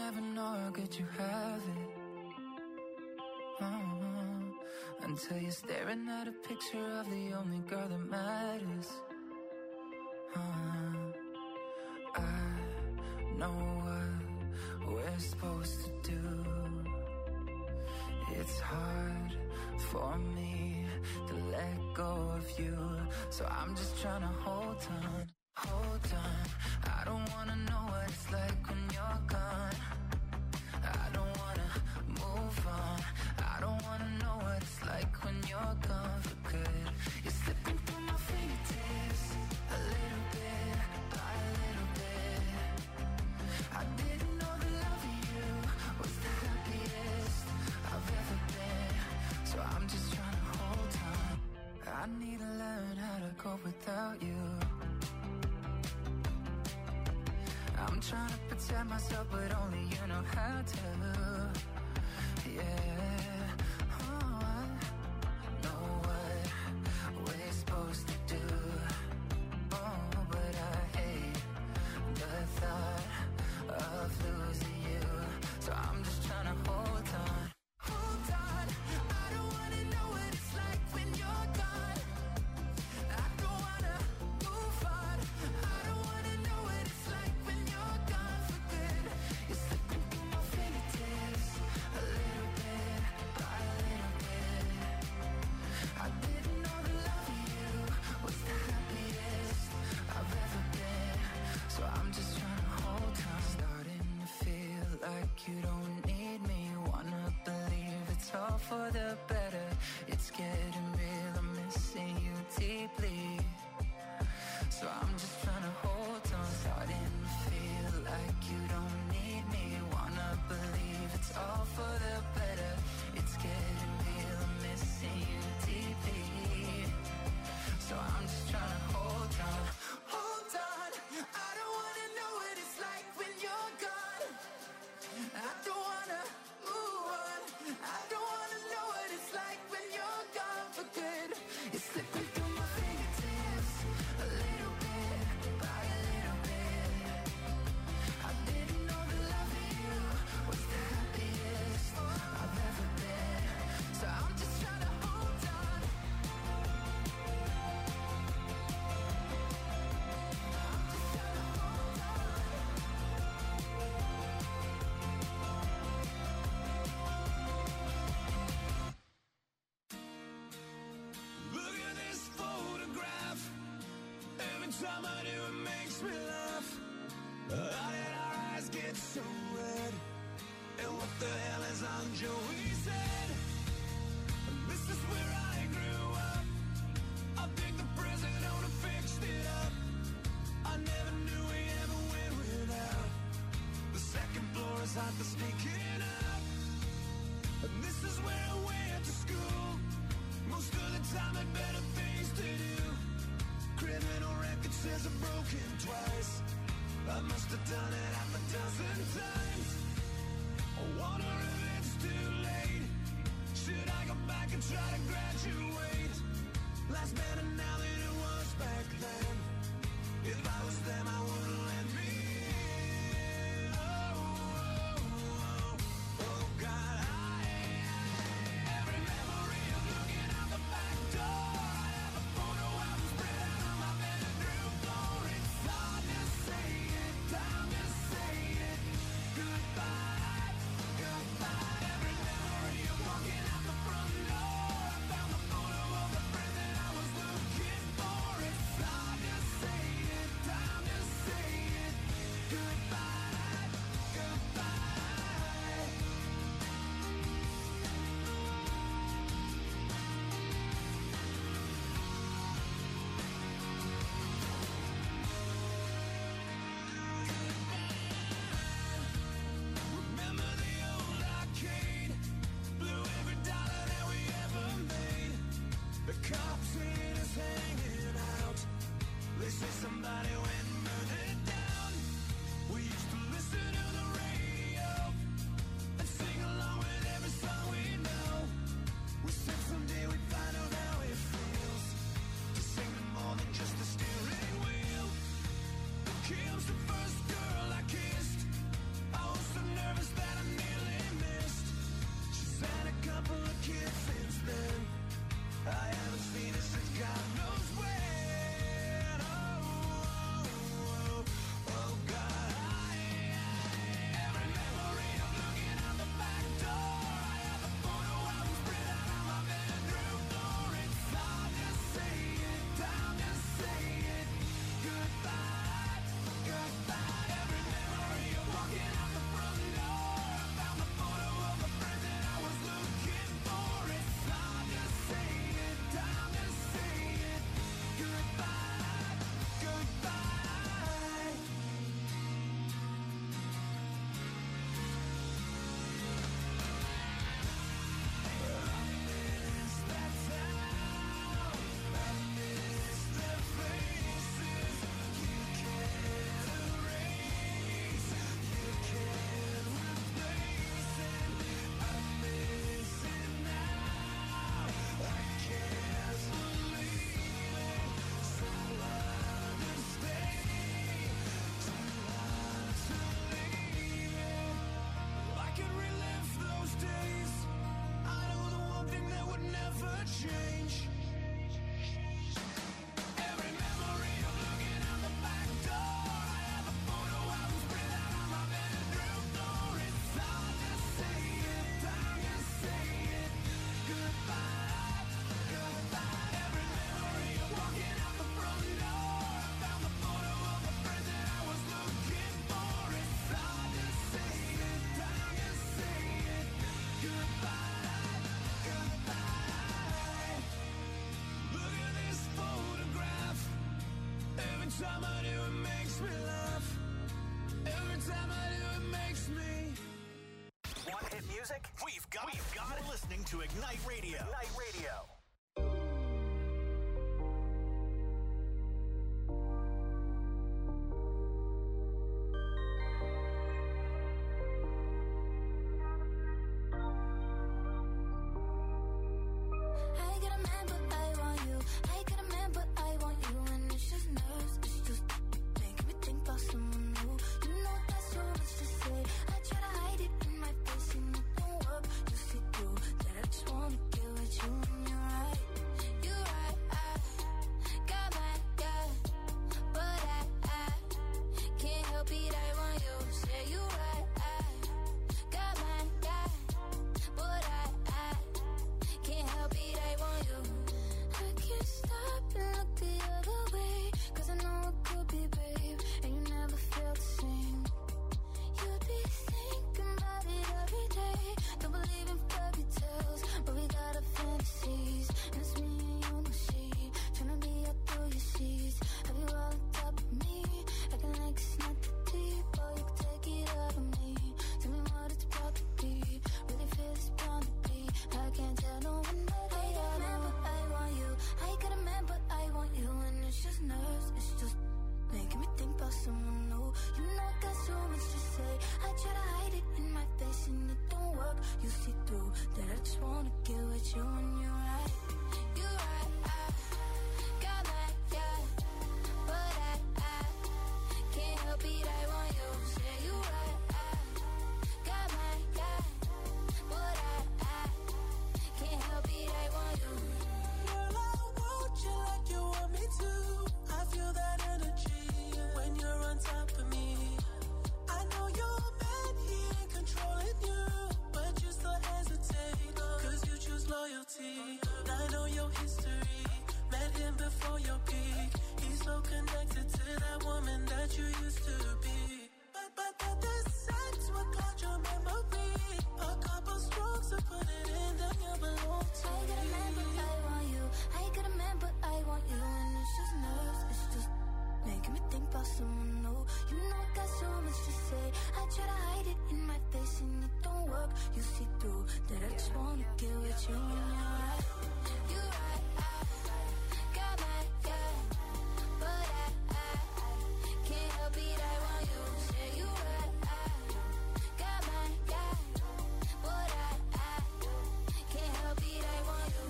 never know how good you have it. Until you're staring at a picture of the only girl that matters. I know what we're supposed to do. It's hard for me to let go of you, so I'm just trying to hold on. I don't wanna know what it's like when you're gone. I don't wanna move on. I don't wanna know what it's like when you're gone for good. You're slipping through my fingertips, a little bit by a little bit. I didn't know the love of you was the happiest I've ever been, so I'm just trying to hold on. I need to learn how to cope without you. I'm trying to protect myself, but only you know how to. Yeah, I know what we're supposed to do. But I hate the thought of losing you, so I'm just trying to hold on. I don't wanna know what it's like when you're gone. I don't wanna move on. I don't wanna know what it's like when you're gone for good. You're slipping through my fingertips, a little bit by a little bit. I didn't know the love of you was the happiest I've ever been, so I'm just trying to hold on. Starting to feel like you don't need me. Wanna believe it's all for the better. It's getting real, I'm missing you deeply, so I'm just trying to hold on. Starting to feel like you don't need me. Wanna believe it's all for the better. It's getting real, I'm missing you deeply, so I'm just trying to hold on. I don't wanna know what it's like when you're gone. I don't wanna move on. I don't wanna know what it's like when you're gone for good. You're slipping through my fingertips, a little bit by a little bit. I didn't know the love of you was the happiest I've ever been, so I'm just trying to hold on. Look at this photograph. Every time I do, it makes me laugh. How did our eyes get so red? And what the hell is on Joey's head? This is where I grew up. I think the president owner fixed it up. I never knew we ever went without. The second floor is hot for sneaking up. And this is where I went to school. Most of the time had better things to do. Criminal record says I've broken twice. I must have done it half a dozen times. I wonder if it's too late. Should I go back and try to graduate? Life's better now than it was back then. If I was them, I wouldn't let me in. Oh, God, every memory of looking out the back door. I have a photo album spread out on my bedroom floor. It's hard to say it, time to say change. Every memory of looking out the back door. I have a photo album spread out on my bedroom floor. It's hard to say it, time to say it. Goodbye, goodbye. Every memory of walking out the front door. I found the photo of the friend that I was looking for. It's hard to say it, time to say it. Goodbye, goodbye. Look at this photograph. Every time I do, it makes me laugh. Every time I do, it makes me. Want hit music? We've got it. You're listening to Ignite Radio. Ignite Radio. I get a man, but I want you. I get a man, but I want you. And it's just nerves, it's just making me think about someone new. You know that's so much to say. I try to hide it in my face and it don't work. You see through that I just wanna get with you. And you're right, I got my guy, but I can't help it. I want you. Say you right, I got my guy, but I can't help it, I want you. I can't stop and look the other way, 'cause I know it could be brave, and you never felt the same. You'd be thinking about it every day. Don't believe in fairy tales, but we got our fantasies. And it's me and you, no shade, tryna be up through your seas. Have you all on top of me, acting like it's not that deep. Oh, you can take it out of me. Tell me what it's about to be. Really feel it's bound to be. I can't tell no one that I got a man, but I want you. I got a man, but I want you. And it's just nerves, it's just making me think about someone new. You know I got so much to say. I try to hide it in my face and it don't work. You see through that I just wanna get with you. And you're right, I got my guy, but I can't help it, I want you. Say you right, I got my guy, but I can't help it, I want you. Girl, I want you like you want me to. I feel that energy when you're on top of me. I know your man, he ain't controlling you, but you still hesitate, 'cause you choose loyalty. I know your history, met him before your peak. He's so connected to that woman that you used to be. But the sex will cloud your memory. A couple strokes to put it in, then you belong to I got a man, but I want you. I got a man, but I want you. And it's just nerves, it's just making me think about someone new. You know I got so much to say. I try to hide it in my face and it don't work. You see through that I just wanna get with you. And you're right, I got my guy, but I can't help it, I want you. Say you right, I got my guy, but I can't help it, I want you.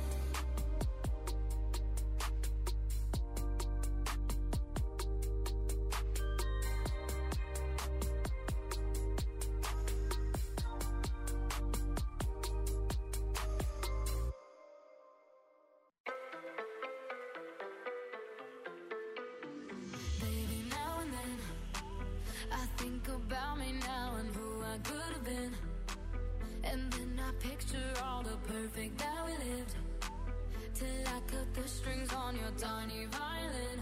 Baby, now and then I think about me now and who I could have been. And then I picture all the perfect that we lived, till I cut the strings on your tiny violin.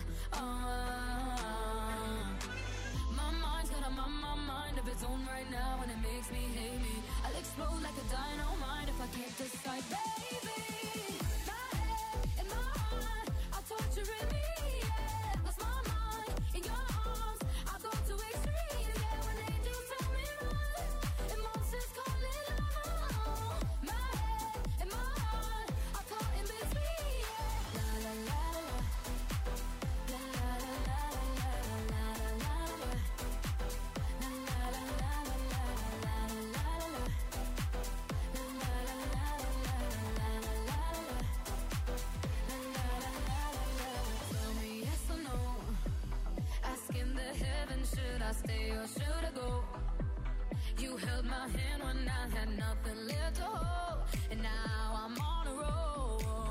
My mind's got a mind of its own right now, and it makes me hate me. I'll explode like a dynamite if I can't decide, baby. My head and my heart are torturing me, yeah. Lost my mind in your arms, I go to extremes, yeah. When angels tell me run, and monsters call it love. My head and my heart are caught in between, yeah. La la la la, la la la la la la la la. Stay or should I go? You held my hand when I had nothing left to hold, and now I'm on a roll.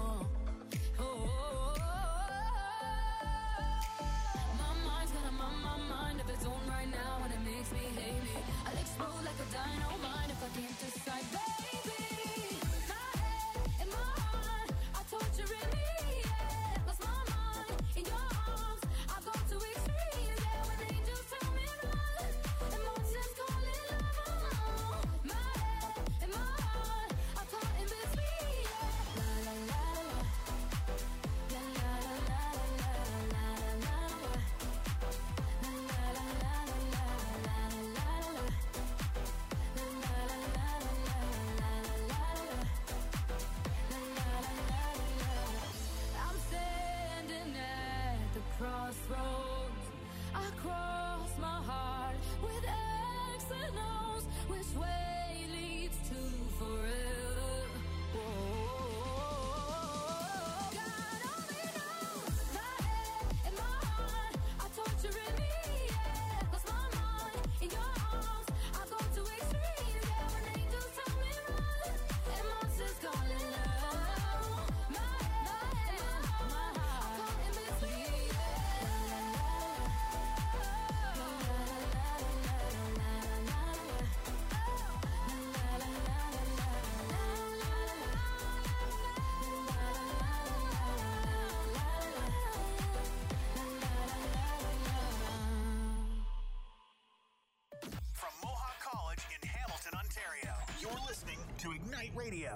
makes me hate me. I'll explode like a dynamite if I can't decide, baby. My head and my heart are torturing me, yeah. Lost my mind in your arms, I go to extremes, yeah. When angels tell me run, and monsters call it love. My head and my heart are caught in between, yeah. La la la la, la la la la la la la la. I'm standing at the crossroads. I cross my heart with X and O's. Which way leads to forever? God only knows. My head and my heart are torturing me, yeah. Lost my mind in your arms, I go to extremes, yeah. When angels tell me run, and monsters call it love. My head and my heart are caught in between, From Mohawk College in Hamilton, Ontario, you're listening to Ignite Radio.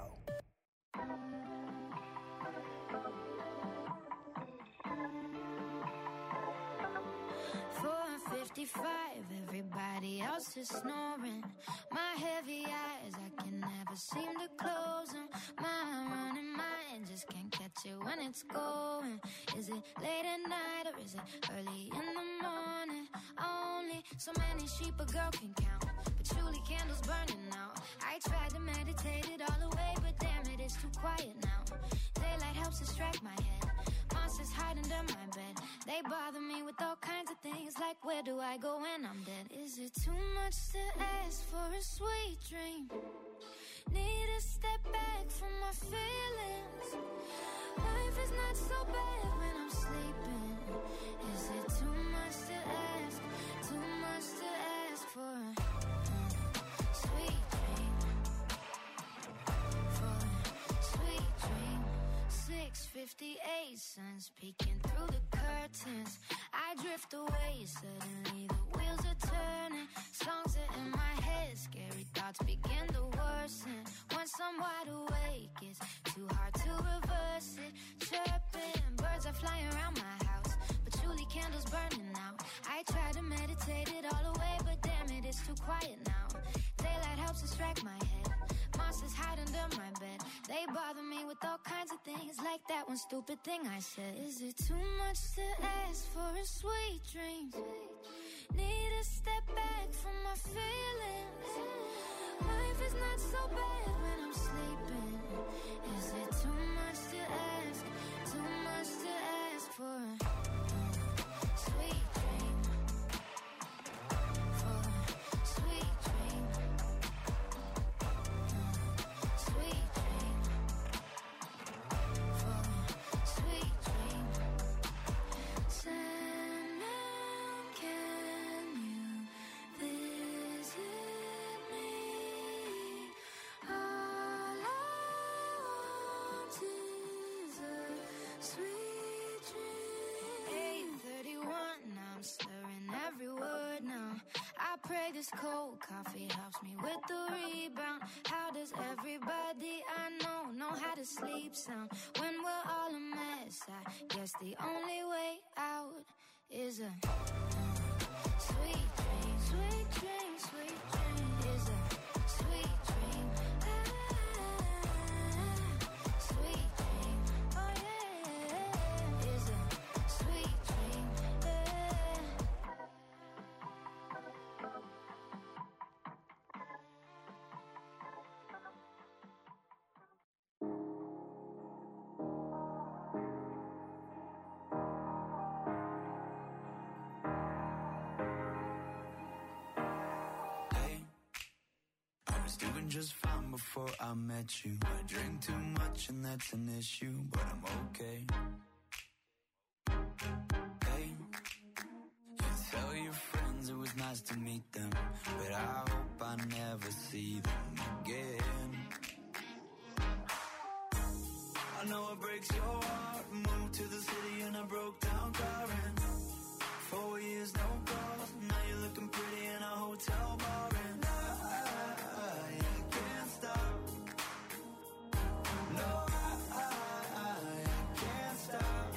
4:55, everybody else is snoring. My heavy eyes, I can never seem to close them. My running mind just can't catch it when it's going. Is it late at night or is it early in the morning? Only so many sheep a girl can count, patchouli candles burning out. I tried to meditate it all away, but damn it, it's too quiet now. Daylight helps distract my head. Monsters hide under my bed. They bother me with all kinds of things, like where do I go when I'm dead? Is it too much to ask for a sweet dream? Need to step back from my feelings. Life is not so bad when I'm sleeping. Is it too much to ask? Too much to ask for a sweet dream? For a sweet dream. 6:58, sun's peeking through the curtains. I drift away, suddenly the wheels are turning. Songs are in my head, scary thoughts begin to worsen. Once I'm wide awake, it's too hard to reverse it. Chirping, birds are flying around my house, patchouli candles burning out. I try to meditate it all away, but damn it, it's too quiet now. Daylight helps distract my head. Monsters hide under my bed. They bother me with all kinds of things, like that one stupid thing I said. Is it too much to ask for a sweet dream? Need to step back from my feelings. Life is not so bad when I'm sleeping. Is it too much to ask? Too much to ask for a sweet dream? For a sweet dream. Sweet dream. For a sweet dream. Sandman, can you visit me? All I want is a sweet dream. 8:31, now I'm slurring every word now. I pray this cold coffee helps me with the rebound. How does everybody I know how to sleep sound when we're all a mess? I guess the only way out is a sweet dream. Sweet dream, sweet dream is a sweet dream. Sweet dream, oh yeah, is a sweet dream. Doing just fine before I met you. I drink too much and that's an issue, but I'm okay. Hey, you tell your friends it was nice nice to meet them, but I hope I never see them again. I know it breaks your heart. Moved to the city in a broke down car and 4 years no calls. Now you're looking pretty in a hotel bar and I can't stop. No, I can't stop.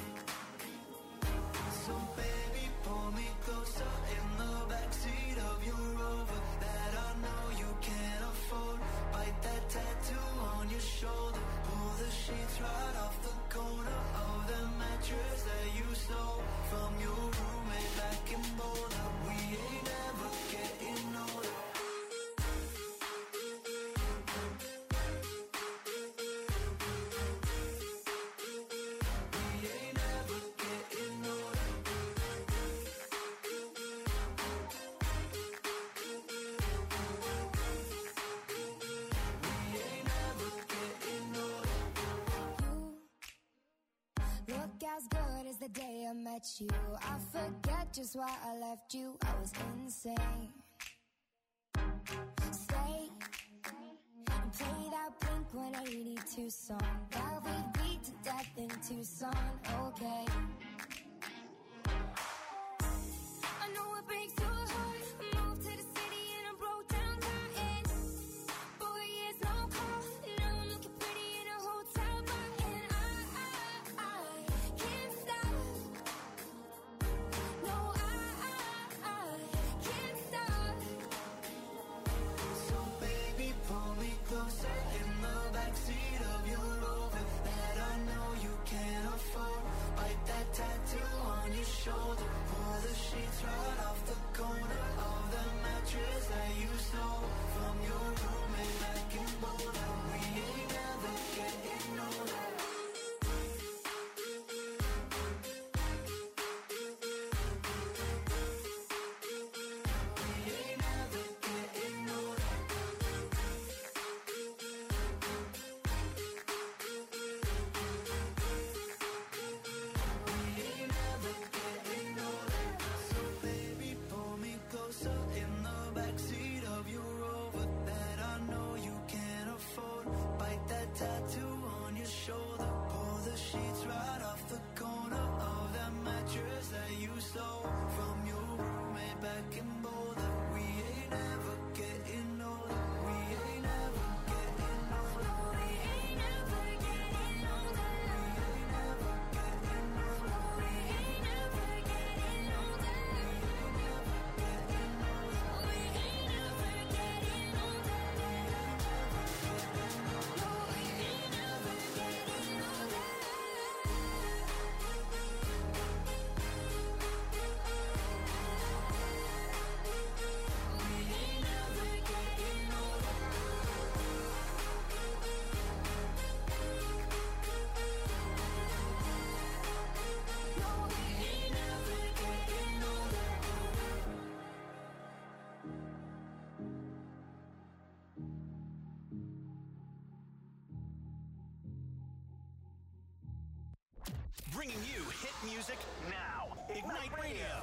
So baby, pull me closer in the backseat of your Rover that I know you can't afford. Bite that tattoo on your shoulder. Pull the sheets right off the corner of the mattress that you stole from your roommate back in Boulder. We ain't ever getting older. We ain't ever getting older. We ain't ever getting older. Look as good as the day I met you. I forget just why I left you. I was insane. Stay and play that Blink-182 song that we beat to death in Tucson. Okay. I know it breaks your heart. Moved to the city and I broke down crying. 4 years no call. Now I'm looking pretty in a hotel bar and I can't stop. No, I can't stop. So baby, pull me closer in the backseat of your Rover that I know you can't afford. Bite that tattoo on your shoulder. Pull the sheets right off the corner of the mattress that you stole from your roommate back in Boulder. We ain't ever getting older. We ain't ever getting older. We ain't ever getting older. So baby, pull me closer in the backseat of your Rover that I know you can't afford. Bite that tattoo on your shoulder. Pull the sheets right off the corner of that mattress that you stole from your roommate back in Boulder. We ain't ever getting older. We ain't ever getting older. We ain't ever getting older. We ain't ever getting older. We ain't ever getting older. We ain't ever getting older. No, we ain't ever getting older. We ain't ever getting older. No, we ain't ever getting older. Bringing you hit music now. Ignite Radio.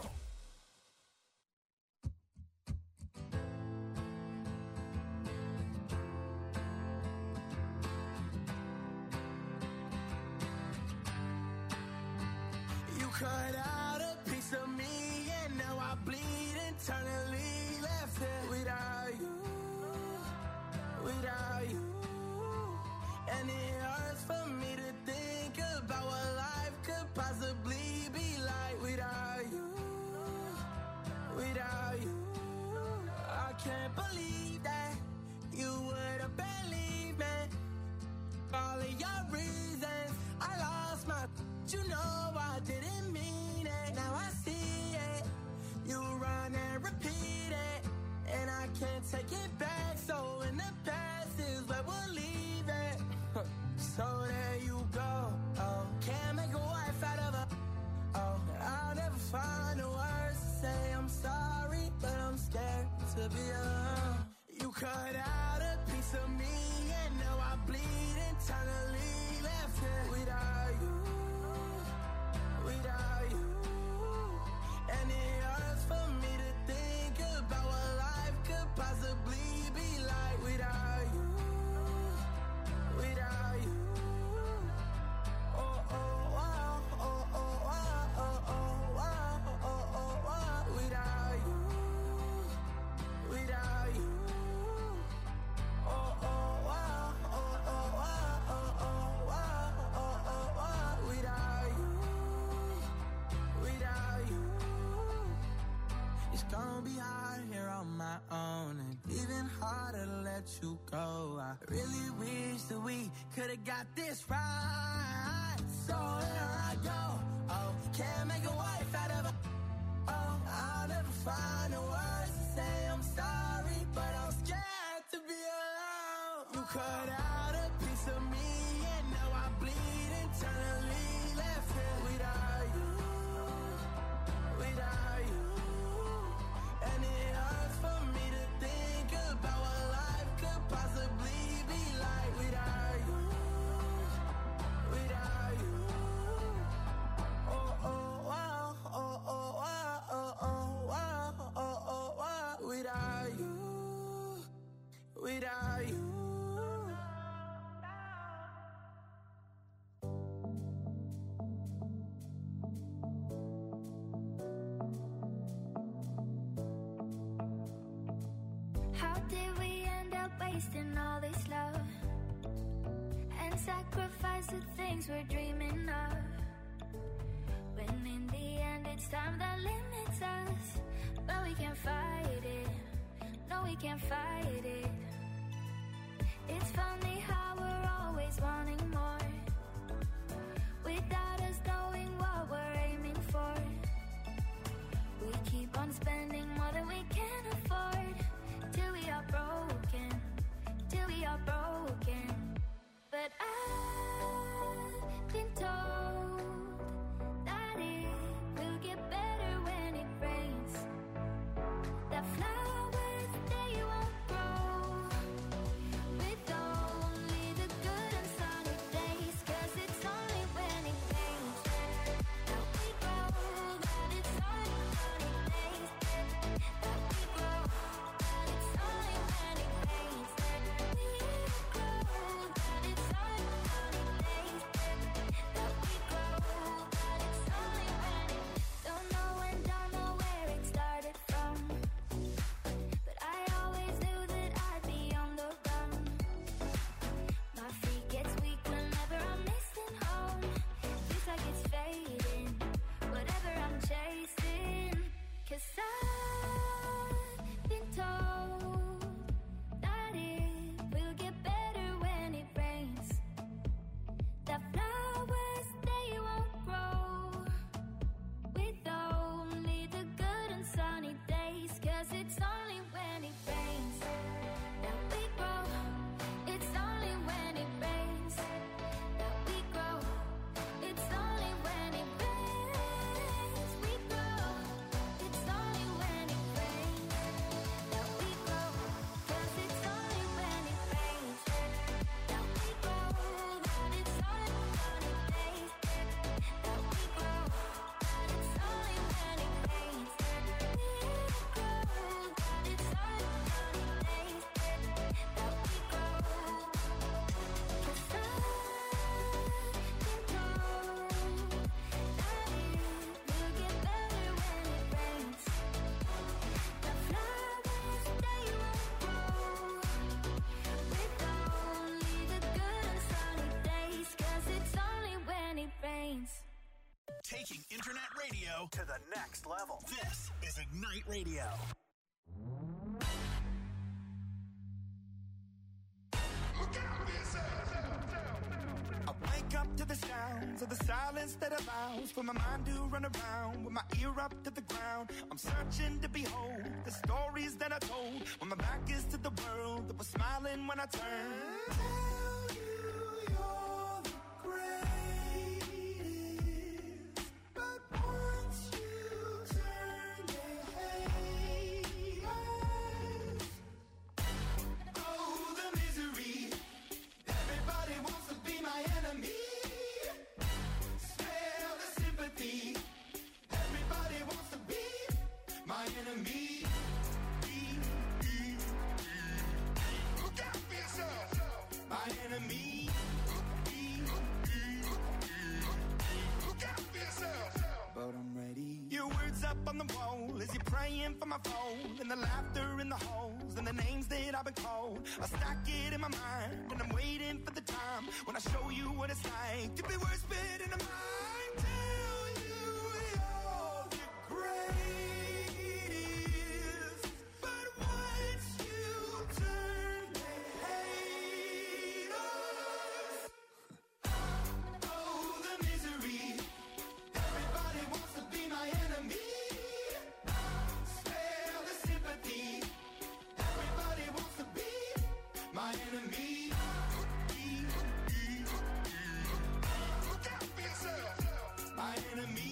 You cut out a piece of me and now I bleed internally. Left it without you, without you. And it hurts for me to think about what life could possibly be like without you, without you. I can't believe that you would have believed me. All of your reasons, I lost my. You know I didn't mean it. Now I see it. You run and repeat it, and I can't take it back. So in the past is where we'll leave it. So there you go. Oh, can't make a wife out of her. Oh, I'll never find the words to say I'm sorry, but I'm scared to be alone. You cut out a piece of me, and now I bleed internally. Left it without you, without you. And it hurts for me to think about what life could possibly be like without you. Without you. Oh, oh, wow, oh, oh, wow, oh, oh, wow, oh, oh, wow. Without you. Without you. Oh, oh, wow, oh, oh, wow, oh, oh, wow, oh, oh, wow. Without you. Without you. It's gonna be hard here on my own, and even harder to let you go. I really wish that we could've got this right. So here I go. Oh, can't make a wife out of a. Oh, I'll never find the words to say I'm sorry, but I'm scared to be alone. You cut out a piece of me, and now I bleed internally. Left here without you. Without you. And it hurts for me to think about what life could possibly be like without you. Without you. Oh, oh, wow. Oh, oh, wow. Oh, oh, wow. Oh, oh, wow. Without you. Without you. How did we end up wasting all this love and sacrifice the things we're dreaming of? When in the end it's time that limits us, but we can't fight it. No, we can't fight it. It's funny how we're always wanting more without us knowing what we're aiming for. We keep on spending more than we can afford till we are broken, till we are broken. But I've been told that it will get better when it rains. The flowers, they won't grow with only the good and sunny days. 'Cause it's only when it rains that we grow. That it's only sunny days that we grow. That it's only when it rains that we grow. That it's only sunny days that we grow. That it's only when it. Don't know and don't know where it started from, but I always knew that I'd be on the run. My feet gets weak whenever I'm missing home. Feels like it's fading, whatever I'm chasing. 'Cause I've been told that it will get better when it rains. The flowers, they won't grow with only the good and sunny days. 'Cause it's only when it rains that we grow. It's only when it rains that we grow. It's only when it rains we grow. It's only when it rains that we grow. 'Cause it's only when it rains that we grow. That it's only sunny days that we grow. That it's only when it rains that we grow. That it's only sunny days that we grow. 'Cause I've been told that it will get better when it rains. The flowers, they won't grow with only the good and sunny days. 'Cause it's only when it rains. Taking internet radio to the next level. This is Ignite Radio. I wake up to the sounds of the silence that allows for my mind to run around with my ear up to the ground. I'm searching to behold the stories that I told when my back is to the world that was smiling when I turned. Tell you you're the greatest, but once you turn, they hate us. Oh, the misery. Everybody wants to be my enemy. Spare the sympathy. Everybody wants to be my enemy. on my phone, and the laughter in the halls, and the names that I've been called. I stack it in my mind, and I'm waiting for the time when I show you what it's like to be worse fit in a mind. Tell you you're the greatest, but once you turn, they hate us. Oh, the misery. Everybody wants to be my enemy. Spare the sympathy. Everybody wants to be my enemy. Look out for yourself. My enemy.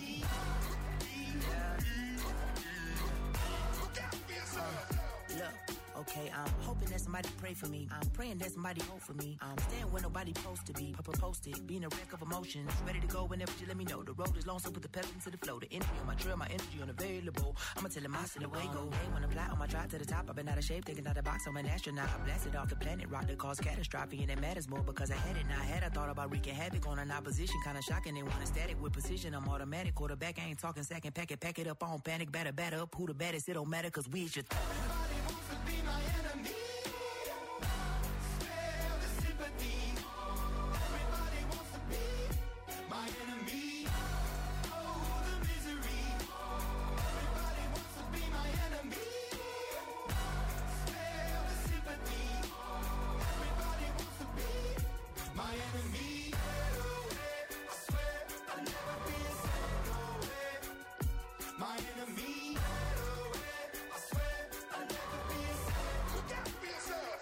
Look out for yourself. Look, okay, I'm hoping that somebody pray for me. I'm praying that somebody hope for me. I'm staying where nobody supposed to be. Posted, being a wreck of emotions. Ready to go whenever you let me know. The road is long, so put the pedal into the flow. The energy on my trail, my energy unavailable. I'ma tell him I see the way go. Hey, when I fly on my drive to the top, I've been out of shape, thinking out the box. I'm an astronaut. I blasted off the planet, rock that caused catastrophe, and it matters more because I had it. Now I had I thought about wreaking havoc on an opposition, kinda shocking. They want a static with precision. I'm automatic, quarterback. I ain't talking second, pack it up on panic, batter up. Who the baddest? It don't matter, cause we is your Everybody wants to be my enemy. Spare the sympathy. Everybody wants to be my enemy. Oh, the misery. Everybody wants to be my enemy. Spare the sympathy. Everybody wants to be my enemy. I swear I'll never be a second away. My enemy. I swear I'll never be a second. Look out for yourself.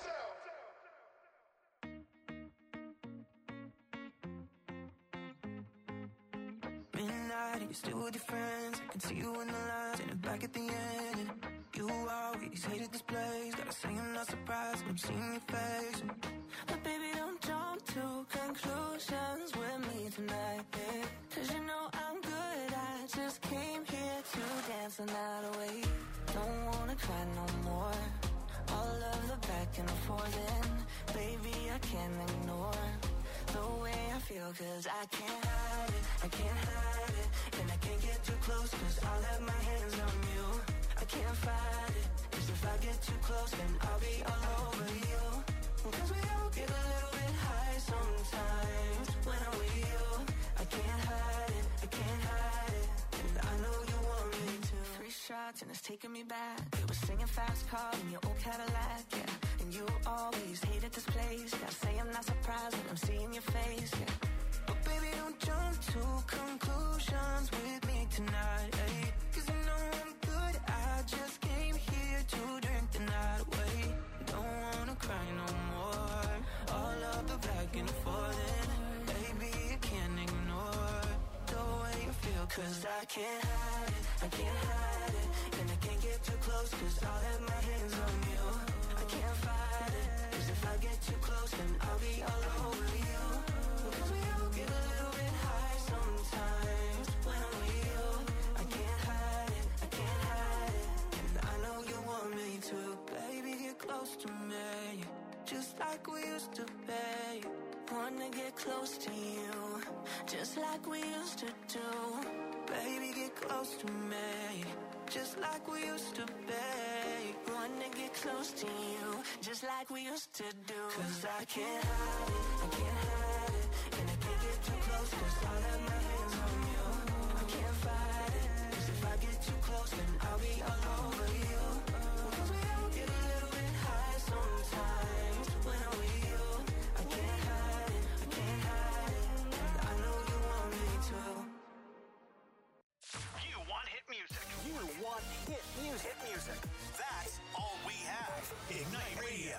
Midnight, you're still with your friends. I can see you in the lines and back at the end. You always hated this place. Gotta say I'm not surprised when I'm seeing your face. But baby, don't jump to conclusions with me tonight, babe. Cause you know I'm good. I just came here to dance the night away. Don't wanna cry no more. All of the back and forth, and baby, I can't ignore the way I feel, cause I can't hide it, I can't hide it. And I can't get too close, cause I'll have my hands on you. I can't fight it, cause if I get too close, then I'll be all over you. Cause we all get a little bit high sometimes when I'm with you. I can't hide it, I can't hide it. And I know you want me to. 3 shots and it's taking me back. You were singing fast car in your old Cadillac, yeah. And you always hated this place. Gotta say I'm not surprised when I'm seeing your face, yeah. But baby, don't jump to conclusions with me tonight, ayy. Cause you know I'm good, I just came here to drink the night away. Don't wanna cry no more. All of the back and forth, and baby, I can't ignore the way you feel. Cause I can't hide it, I can't hide it. And I can't get too close, cause I'll have my hands on you. I can't fight it, cause if I get too close, then I'll be all over you. Cause we all get a little bit high sometimes when I'm with you. I can't hide it, I can't hide it. And I know you want me to. Baby, get close to me, just like we used to be. Wanna get close to you, just like we used to do. Baby, get close to me, just like we used to be. Wanna get close to you, just like we used to do. Cause I can't hide it, I can't hide it. And I can't get too close, cause I'll have my hands on you. I can't fight it, cause if I get too close, then I'll be all over you. Cause we all get a little bit high sometimes when I'm with you. I can't hide it, I can't hide it. And I know you want me to. You want hit music. You want hit music. Hit music. That's all we have. Ignite Radio.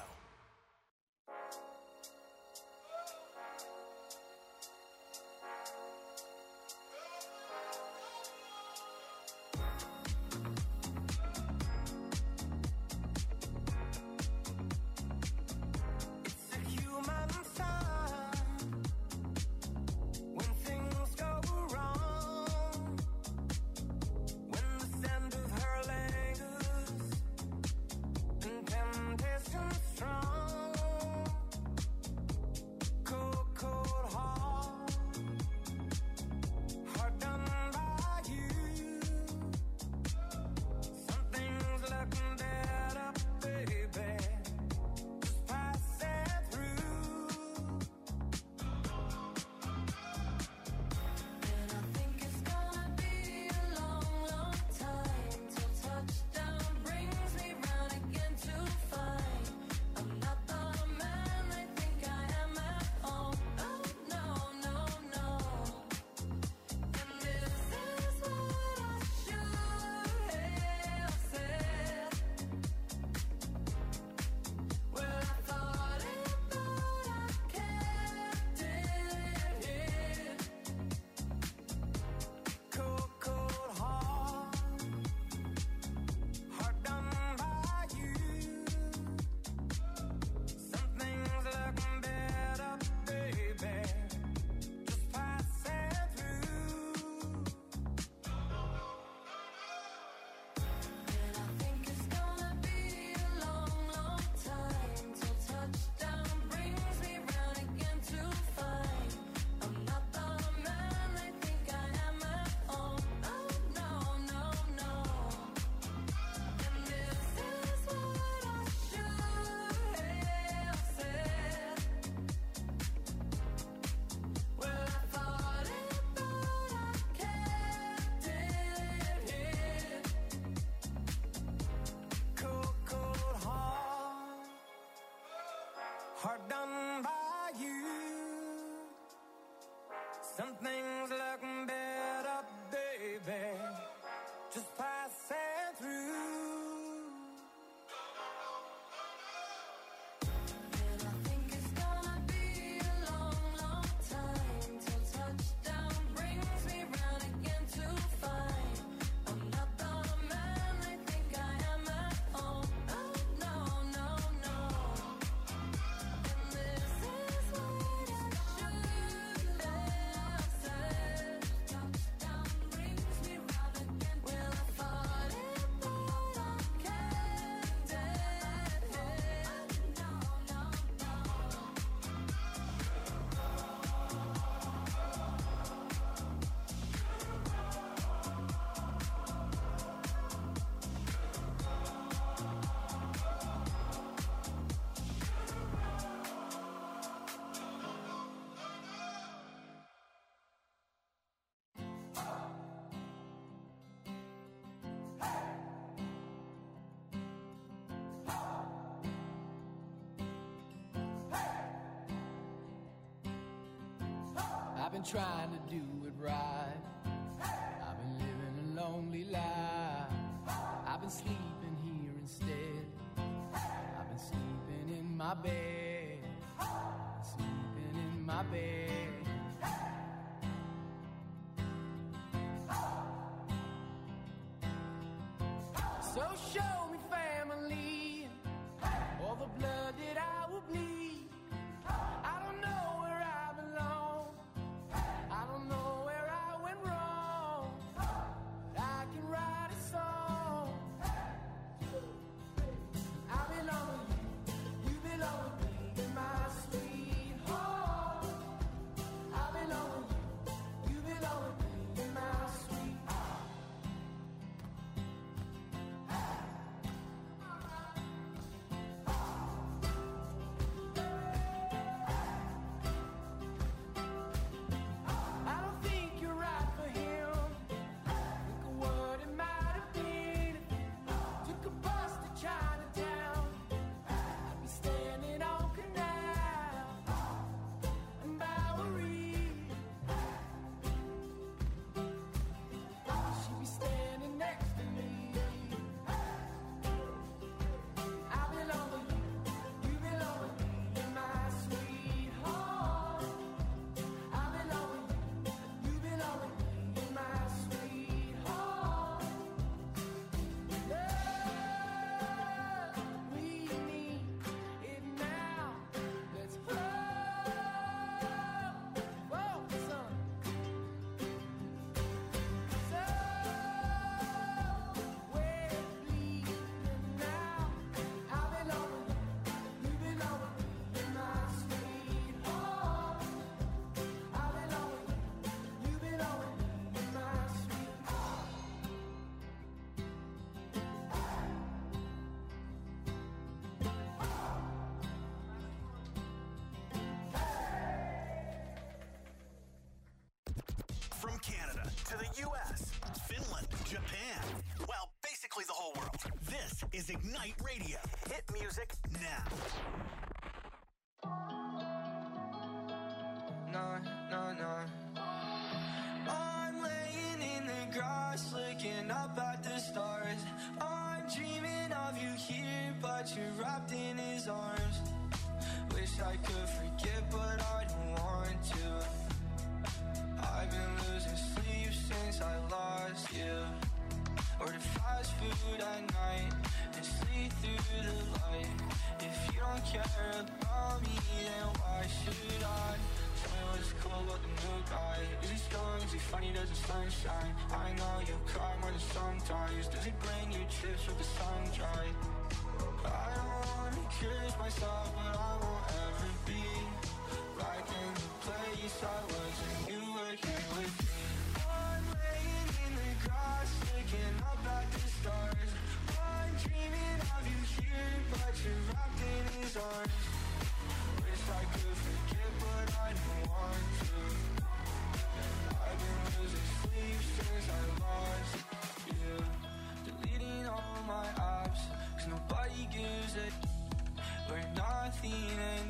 hard done by you. Some things look better, baby, just passing through. And I think it's gonna be a long, long time till touchdown brings me round again to find I'm not the man I think I am at home. No, no, no, no. And this is what I should have said. Touchdown brings me round again. Well, I thought it, but I can't dead head. No, no, no. I've been trying to do it right. I've been living a lonely life. I've been sleeping here instead. I've been sleeping in my bed. Sleeping in my bed. So show me family, all the blood that I will bleed. I don't know where I belong. I don't know where I went wrong. I can write a song. I belong with you. You belong with me, my sweetheart. I belong with you. You belong with me, my sweetheart. I don't think you're right for him. Think of what it might have been. Took a bus to Chinatown. I'd be standing on Canal and Bowery. She'd be standing next to me. I belong with you. You belong with me, my sweetheart. I belong with you. You belong with me, my sweetheart. Love, we need it now. Let's focus on we're bleeding now. I belong with you. You belong with me, my sweetheart. I belong with you. You belong with me, my sweetheart. From Canada to the U.S., Finland, Japan, well, basically the whole world. This is Ignite Radio. Hit music now. No, no, no. I'm laying in the grass, looking up at the stars. I'm dreaming of you here, but you're wrapped in his arms. Wish I could forget, but I don't want to. I've been losing sleep since I lost you. Order fast food at night and sleep through the light. If you don't care about me, then why should I? Tell me what's cool about the new guy. Is he strong? Is he funny? Does the sunshine? I know you cry more than sometimes. Does he bring you trips with the sun dry? I don't wanna curse myself, but I won't ever be back in the place I was when you were here with me. I'm laying in the grass, looking up at the stars. I'm dreaming of you here, but you're wrapped in his arms. Wish I could forget, but I don't want to. I've been losing sleep since I lost you. Deleting all my apps, 'cause nobody gives a. We're nothing anymore.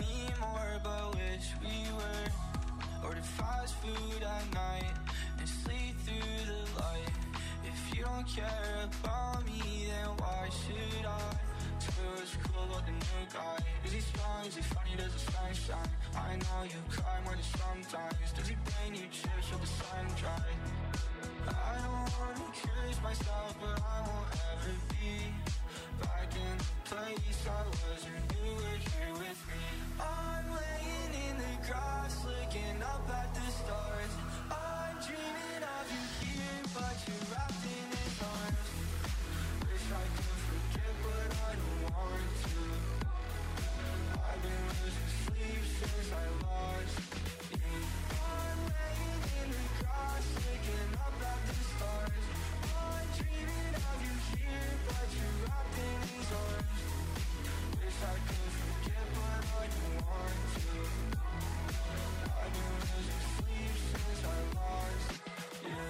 more, but wish we were. Ordered fast food at night and sleep through the light. If you don't care about me, then why should I? Tell it's cool about the new guy. Is he strong? Is he funny? Does his sun shine? I know you cry more than sometimes. Does he bring you chips with the sun dry? I don't wanna accuse myself, but I won't ever be back in the place I was when you were here with me. I'm laying in the grass, looking up at the stars. I'm dreaming of you here, but you're wrapped in his arms. Wish I could forget, but I don't want to. I've been losing sleep since I lost you. I'm laying in the grass, looking up at the stars. I'm dreaming of you here, but you're wrapped in his arms. Wish I could forget, but I don't want to. I've been losing sleep since I lost you.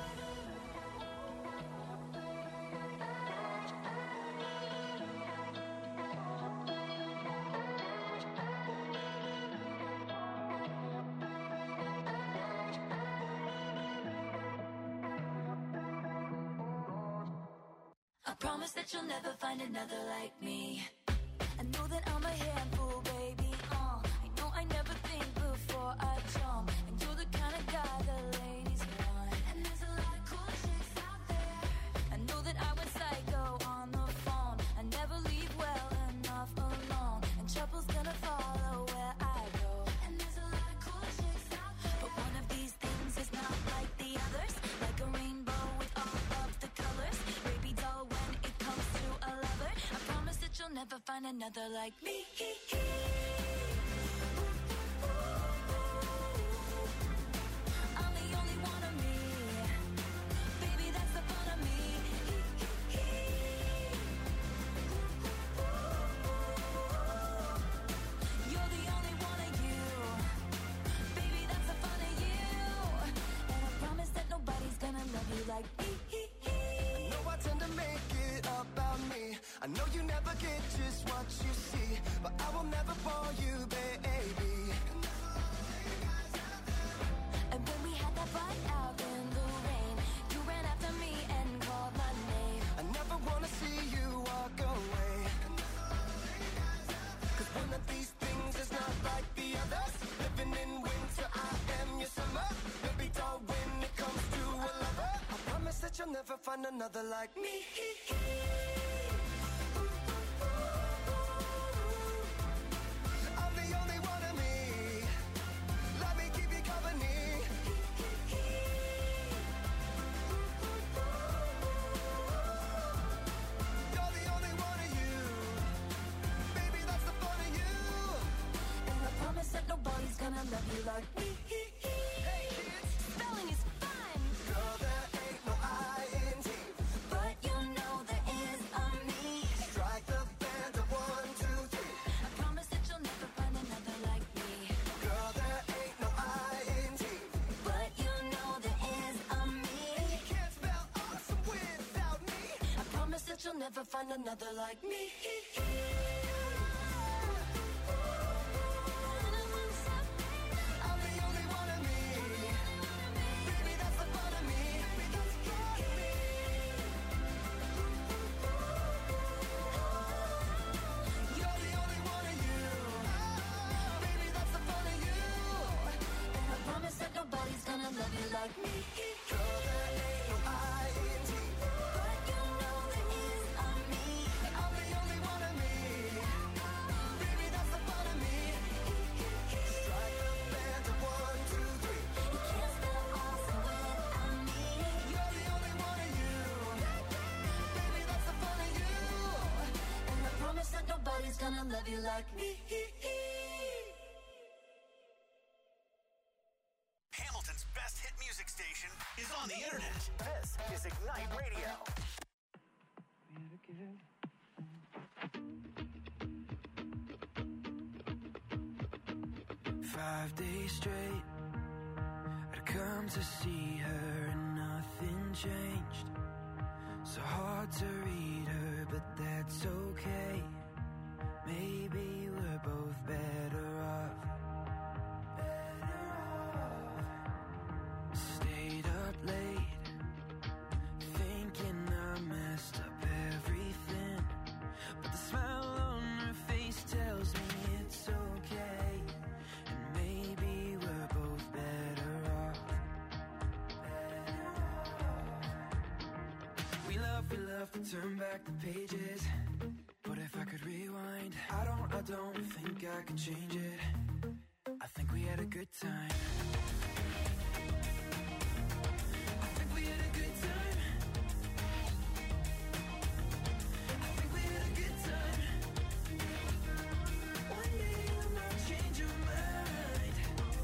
I promise that you'll never find another like me. I know that I'm a handful, baby. I know I never think before I jump, and you're the kind of guy the ladies want. And there's a lot of cool chicks out there. I know that I went psycho on the phone. I never leave well enough alone, and trouble's gonna follow where I go. And there's a lot of cool chicks out there, but one of these things is not like the others. Like a rainbow with all of the colors. Baby doll, when it comes to a lover, I promise that you'll never find another like me. I'm the only one of me. Baby, that's the fun of me. You're the only one of you. Baby, that's the fun of you. And I promise that nobody's gonna love you like me. I know I tend to make it about me. I know you never get just what you see, but I will never bore you, baby. And when we had that fight out in the rain, you ran after me and called my name. I never wanna see you walk away. Cause one of these things is not like the others. Living in winter, I am your summer. Baby doll, when it comes to a lover, I promise that you'll never find another like me. I'm the only one of me. Let me keep you company. You're the only one of you. Baby, that's the fun of you. And I promise that nobody's gonna love you like me. Hey kids, Spelling is fun, girl, there ain't no I-N-T. but you know there is a me. Strike the band of 1, 2, 3. I promise that you'll never find another like me. Girl, there ain't no I-N-T. But you know there is a me. You can't spell awesome without me. I promise that you'll never find another like me. I'm the only one of me. Baby, that's the fun of me. You're the only one of you. Baby, that's the fun of you. And I promise that nobody's gonna love you like me. Girl, there ain't no I-N-T. But you know there is a me. I'm the only one of me. Baby, that's the fun of me. Strike the band of 1, 2, 3. You can't spell awesome without me. You're the only one of you. Baby, that's the fun of you. And I promise that nobody's gonna love you like me. Hamilton's best hit music station is on the internet. This is Ignite Radio. 5 days straight, I'd come to see her and nothing changed. So hard to read her, but that's okay. Maybe we're both better off back the pages. But if I could rewind, I don't think I could change it. I think we had a good time. I think we had a good time. I think we had a good time. One day you might change your mind.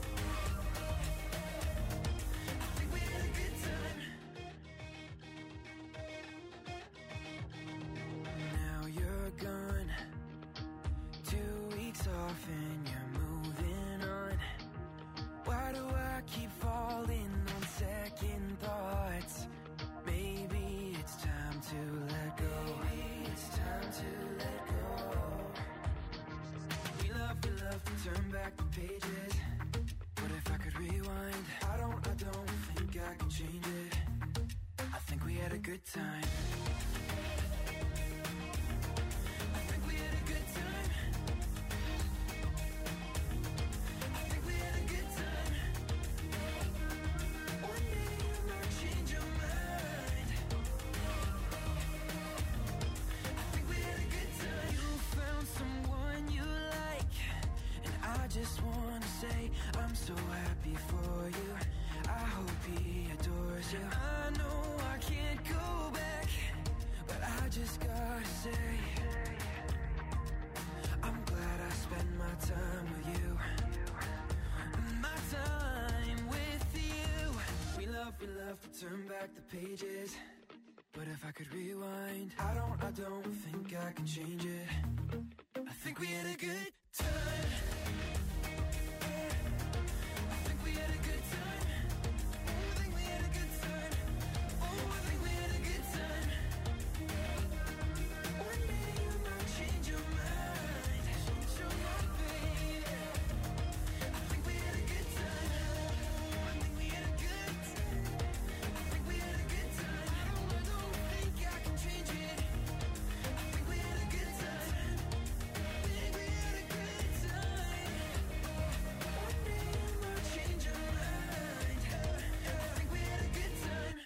I think we had a good time. Now you're gone, 2 weeks off and you're moving on. Why do I keep falling on second thoughts? Maybe it's time to let go. Maybe it's time to let go. We love to turn back the pages. But if I could rewind, I don't think I can change it. I think we had a good time. I think we had a good time. I think we had a good time. One day you might change your mind. I think we had a good time. You found someone you like, and I just wanna say I'm so happy for you. I hope he adores you. I know I can't go back, but I just gotta say I'm glad I spent my time with you. My time with you. We love to turn back the pages. But if I could rewind, I don't think I can change it. I think we had a good time. I think we had a good time. I think we had a good time. Oh, I think we had a good time. One day you might change your mind. Change your mind, baby. I think we had a good time. I think we had a good time. I think we had a good time. I don't think I can change it. I think we had a good time. I think we had a good time. One day you might change your mind. I think we had a good time.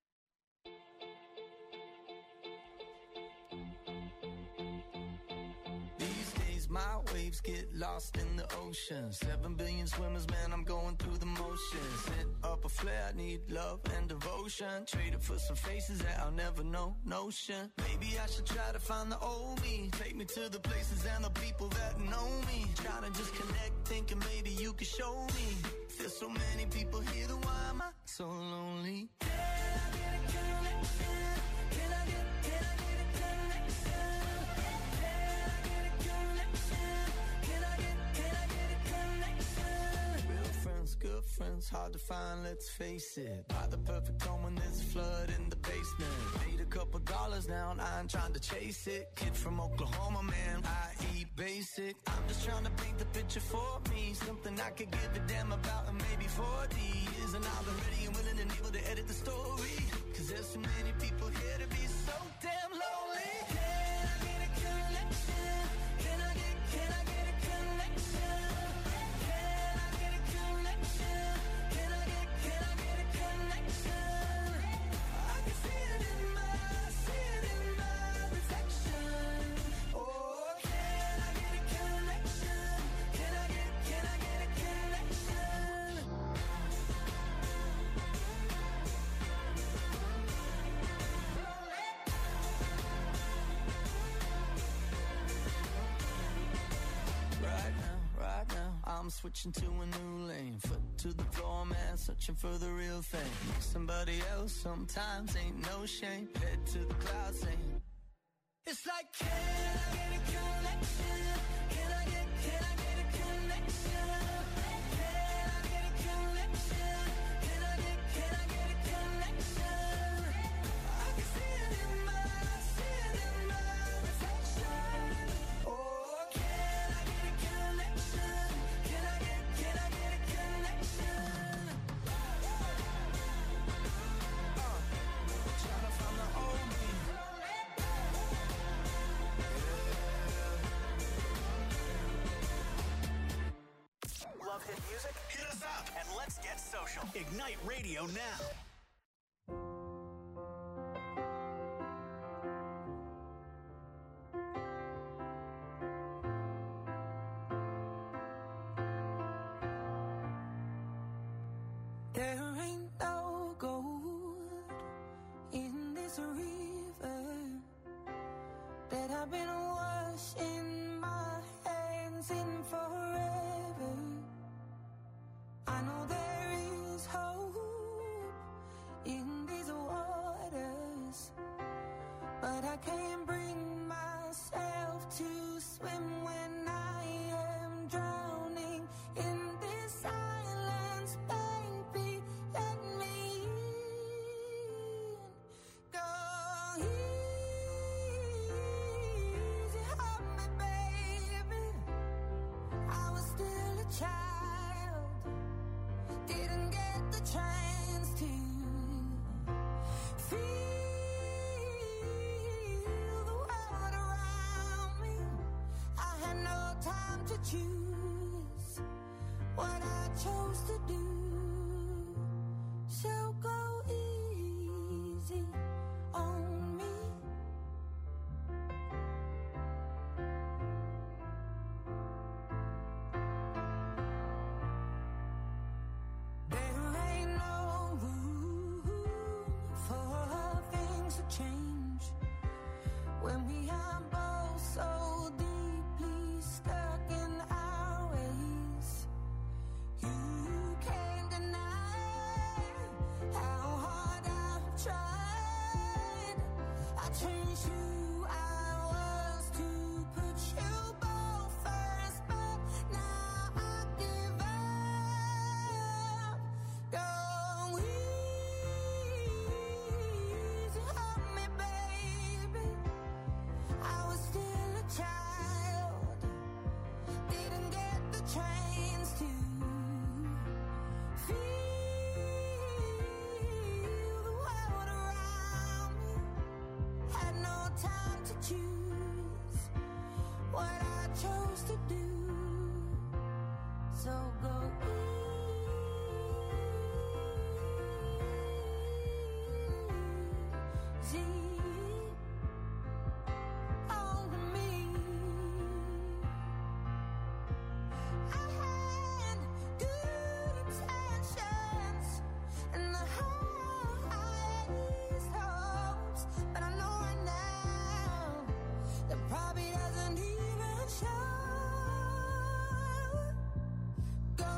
These days my waves get lost in the ocean. 7 billion swimmers, man, I'm going through the motions. Set up a flare, I need love and devotion. Trade it for some faces that I'll never know, notion. Maybe I should try to find the old me. Take me to the places and the people that know me. Try to just connect, thinking maybe you could show me. There's so many people here, then why am I so lonely? Can I get a connection? Can I get a connection? Can I get a connection? Can I get a connection? Real friends, good friends, hard to find, let's face it. Buy the perfect home when there's a flood in the basement. Made a couple dollars now and I ain't trying to chase it. Kid from Oklahoma, man, I eat basic. I'm just trying to paint the picture for me. Something I could give a damn about in maybe 40 years. And I'll be ready and willing and able to edit the story. Cause there's so many people here to be so damn lonely. Can I get a connection? Can I get a connection? Can I get a connection? Can I get a connection? I can see it in my reflection. Oh, can I get a connection? Can I get a connection? Right now, I'm switching to a new lane. Foot to the floor, man, searching for the real thing. Somebody else sometimes ain't no shame. Head to the clouds, saying it's like, can I get a connection? Can I get a connection? Can I get a connection? Can I get a connection? I can see it in my reflection. Oh, can I get a connection? Can I get a connection? Trying to find the old me. Love hit music? Hit us up and let's get social. Ignite Radio now. There ain't no gold in this river that I've been washing my hands in forever. I know there is hope in these waters, but I can't bring myself to swim when I am drowning in this silence. Baby, let me in. Go easy on me, baby. I was still a child, didn't get the chance to feel the world around me. I had no time to choose what I chose to do. So go easy on me. There ain't no room for things to change when we are both so deeply stuck in our ways. You can't deny how hard I've tried. I changed who I was to put you both first, but now I give up. Go easy on me, baby. I was still a child, didn't get the chance to feel the world around me. Had no time to choose what I chose to do. So go easy on me. I had good intentions and the highest hopes, but I know right now that probably doesn't even show. Go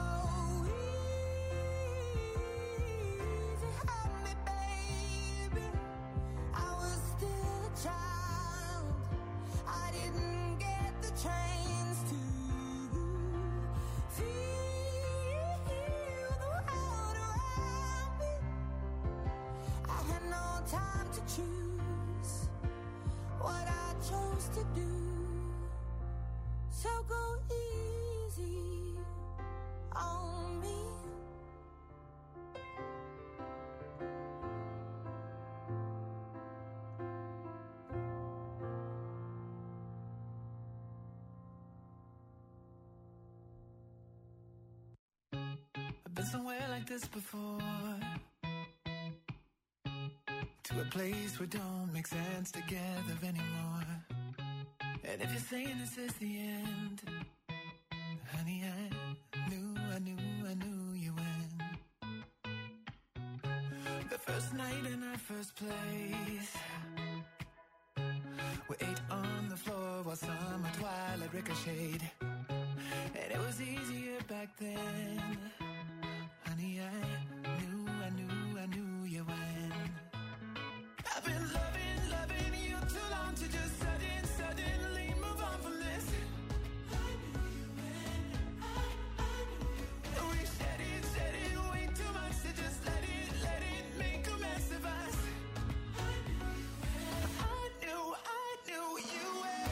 easy on me, baby. I was still a child, I didn't get the chance to feel the world around me. I had no time to choose what I chose to do. So go easy on me. I've been somewhere like this before, to a place where don't make sense together anymore. And if you're saying this is the end, honey, I knew you when. The first night in our first place, we ate on the floor while summer twilight ricocheted. And it was easier back then. Honey, I knew you when. I've been loving you too long to just suddenly move on from this. I knew you when. I knew you when. We said it way too much to just let it make a mess of us. I knew you when. I knew you when.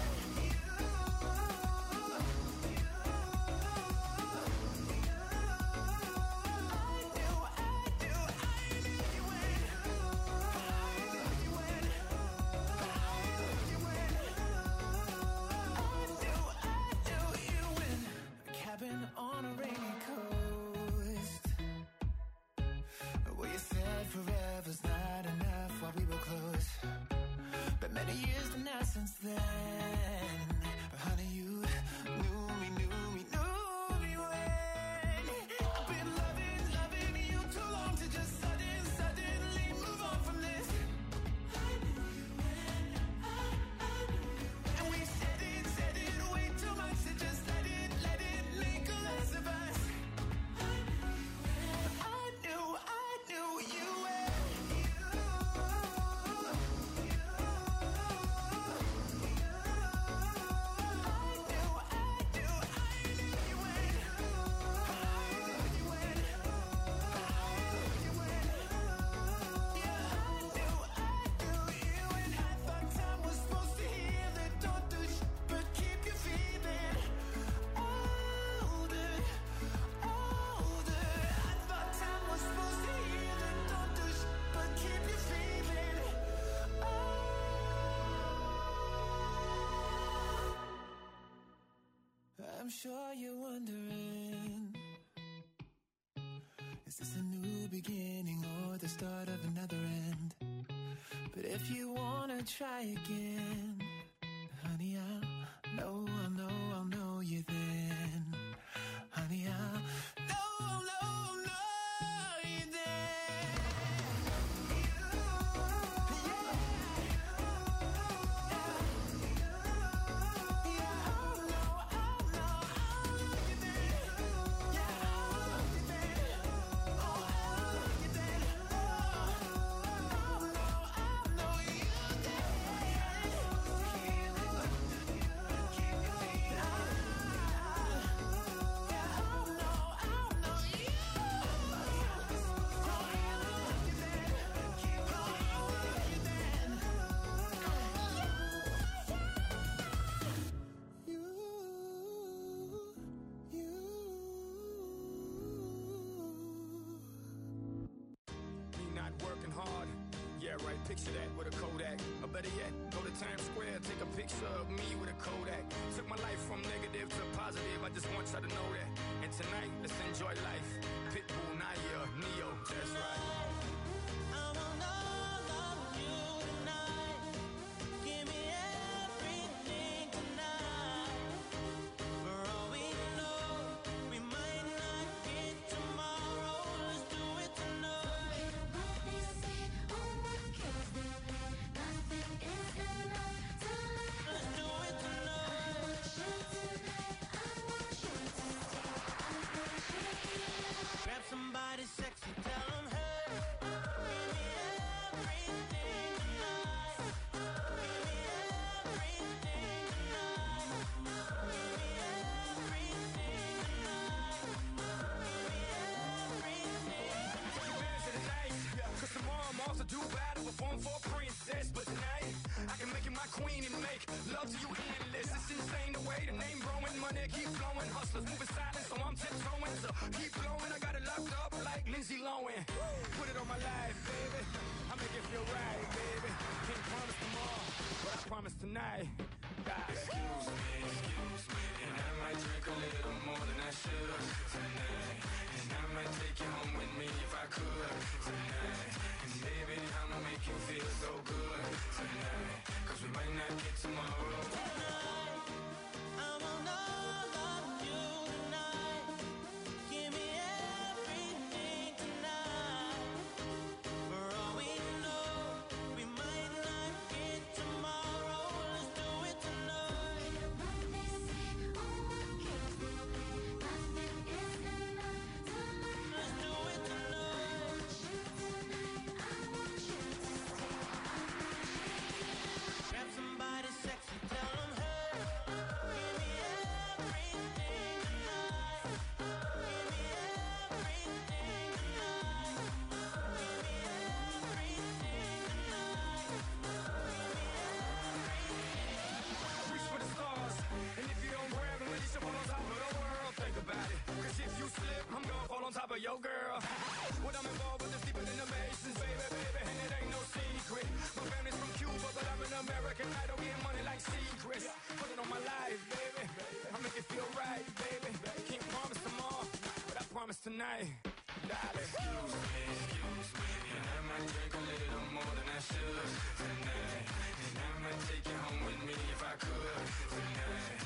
On a rainy coast, where you said forever's not enough while we were close. But many years have now since then. Honey, you knew me when. I've been loving you too long. sure you're wondering, is this a new beginning or the start of another end? But if you wanna try again, honey, I'll know you then. Honey, I'll know you then. Working hard, yeah, right, picture that with a Kodak. Or better yet, go to Times Square, take a picture of me with a Kodak. Took my life from negative to positive, I just want y'all to know that. And tonight, let's enjoy life. Pitbull, Naya, Neo, that's right. Somebody sexy, tell them, hey, give me everything tonight. Give me everything tonight. Give me everything tonight. Give me everything. Bands of the night, cause tomorrow I'm off to Dubai to perform for a princess. But tonight, I can make you my queen and make love to you endless. It's insane the way the name growing, money keep flowing. Hustlers moving silent, so I'm tiptoeing. So keep blowing, I got it locked up like Lindsay Lohan. Put it on my life, baby. I make it feel right, baby. Can't promise tomorrow, but I promise tonight. God. Excuse me, and I might drink a little more than I should tonight. And I might take you home with me if I could tonight. And baby, I'ma make you feel so good tonight. Cause we might not get tomorrow. Yo, girl, what I'm involved with is deeper than the Masons, baby, and it ain't no secret. My family's from Cuba, but I'm an American. I don't get money like secrets. Put it on my life, baby. I make it feel right, baby. Can't promise tomorrow, but I promise tonight. Darling. Excuse me, and I might drink a little more than I should tonight. And I might take you home with me if I could tonight.